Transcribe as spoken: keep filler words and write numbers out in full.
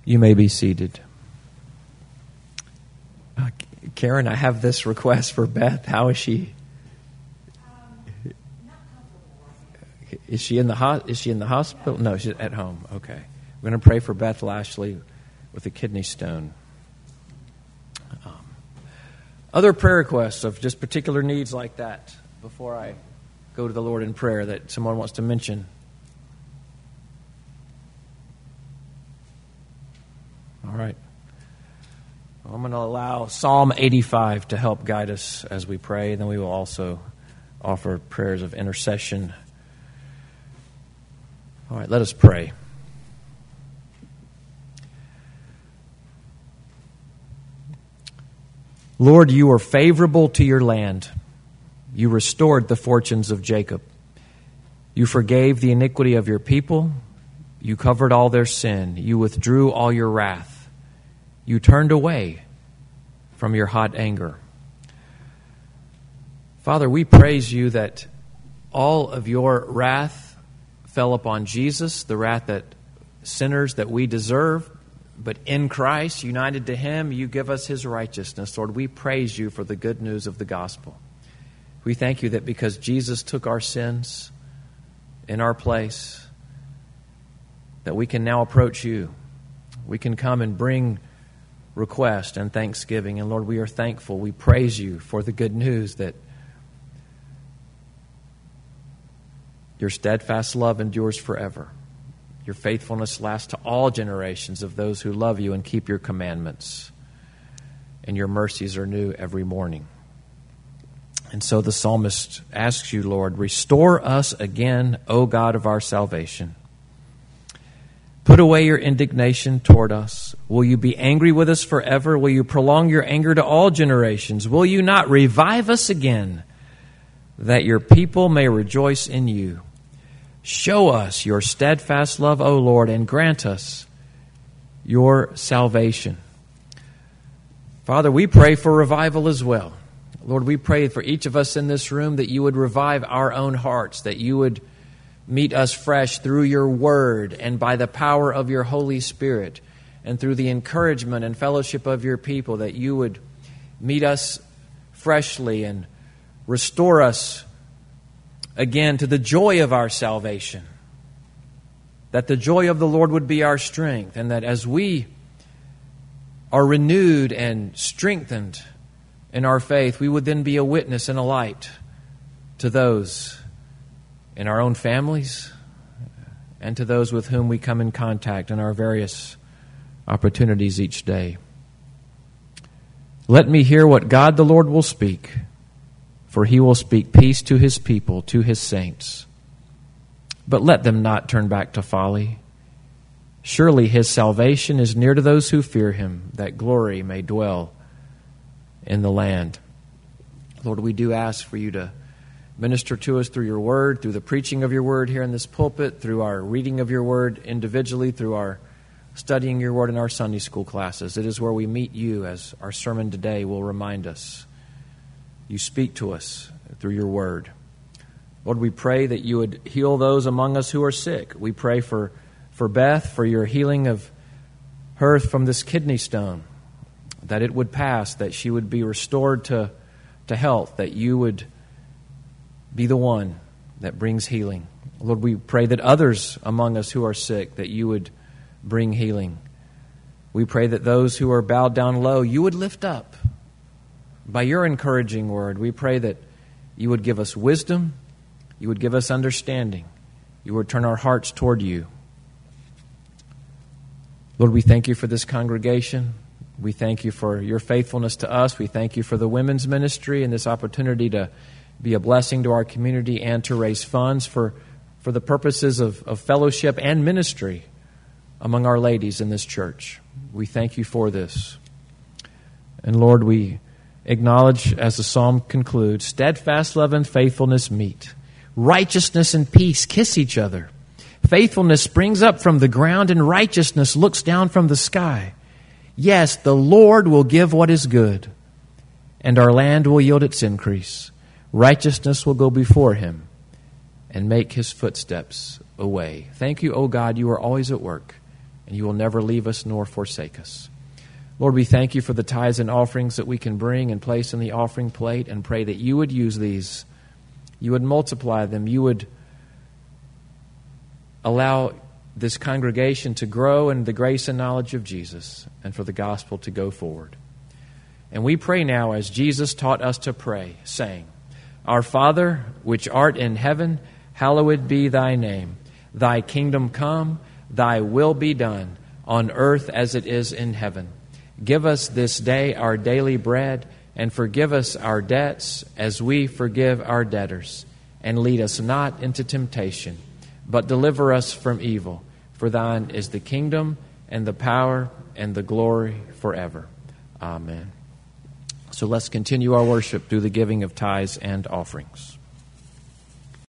You may be seated. Uh, Karen, I have this request for Beth. How is she? Um, is she in the ho- Is she in the hospital? No, she's at home. Okay, we're going to pray for Beth Lashley with a kidney stone. Um, other prayer requests of just particular needs like that before I go to the Lord in prayer that someone wants to mention. All right. Well, I'm going to allow Psalm eighty-five to help guide us as we pray. Then we will also offer prayers of intercession. All right, let us pray. Lord, you are favorable to your land. You restored the fortunes of Jacob. You forgave the iniquity of your people. You covered all their sin. You withdrew all your wrath. You turned away from your hot anger. Father, we praise you that all of your wrath fell upon Jesus, the wrath that sinners that we deserve, but in Christ, united to him, you give us his righteousness. Lord, we praise you for the good news of the gospel. We thank you that because Jesus took our sins in our place, that we can now approach you. We can come and bring request and thanksgiving. And Lord, we are thankful. We praise you for the good news that your steadfast love endures forever. Your faithfulness lasts to all generations of those who love you and keep your commandments. And your mercies are new every morning. And so the psalmist asks you, Lord, restore us again, O God of our salvation. Put away your indignation toward us. Will you be angry with us forever? Will you prolong your anger to all generations? Will you not revive us again, that your people may rejoice in you? Show us your steadfast love, O Lord, and grant us your salvation. Father, we pray for revival as well. Lord, we pray for each of us in this room that you would revive our own hearts, that you would meet us fresh through your word and by the power of your Holy Spirit and through the encouragement and fellowship of your people, that you would meet us freshly and restore us again to the joy of our salvation, that the joy of the Lord would be our strength, and that as we are renewed and strengthened in our faith, we would then be a witness and a light to those in our own families and to those with whom we come in contact in our various opportunities each day. Let me hear what God the Lord will speak, for he will speak peace to his people, to his saints. But let them not turn back to folly. Surely his salvation is near to those who fear him, that glory may dwell in the land. Lord, we do ask for you to minister to us through your word, through the preaching of your word here in this pulpit, through our reading of your word individually, through our studying your word in our Sunday school classes. It is where we meet you, as our sermon today will remind us. You speak to us through your word. Lord, we pray that you would heal those among us who are sick. We pray for, for Beth, for your healing of her from this kidney stone, that it would pass, that she would be restored to, to health, that you would be the one that brings healing. Lord, we pray that others among us who are sick, that you would bring healing. We pray that those who are bowed down low, you would lift up. By your encouraging word, we pray that you would give us wisdom, you would give us understanding, you would turn our hearts toward you. Lord, we thank you for this congregation. We thank you for your faithfulness to us. We thank you for the women's ministry and this opportunity to be a blessing to our community and to raise funds for, for the purposes of, of fellowship and ministry among our ladies in this church. We thank you for this. And Lord, we acknowledge, as the psalm concludes, steadfast love and faithfulness meet. Righteousness and peace kiss each other. Faithfulness springs up from the ground, and righteousness looks down from the sky. Yes, the Lord will give what is good, and our land will yield its increase. Righteousness will go before him and make his footsteps a way. Thank you, O God, you are always at work. and you will never leave us nor forsake us. Lord, we thank you for the tithes and offerings that we can bring and place in the offering plate, and pray that you would use these, you would multiply them, you would allow this congregation to grow in the grace and knowledge of Jesus, and for the gospel to go forward. And we pray now as Jesus taught us to pray, saying, Our Father, which art in heaven, hallowed be thy name. Thy kingdom come, thy will be done, on earth as it is in heaven. Give us this day our daily bread, and forgive us our debts as we forgive our debtors. And lead us not into temptation, but deliver us from evil. For thine is the kingdom, and the power, and the glory forever. Amen. So let's continue our worship through the giving of tithes and offerings.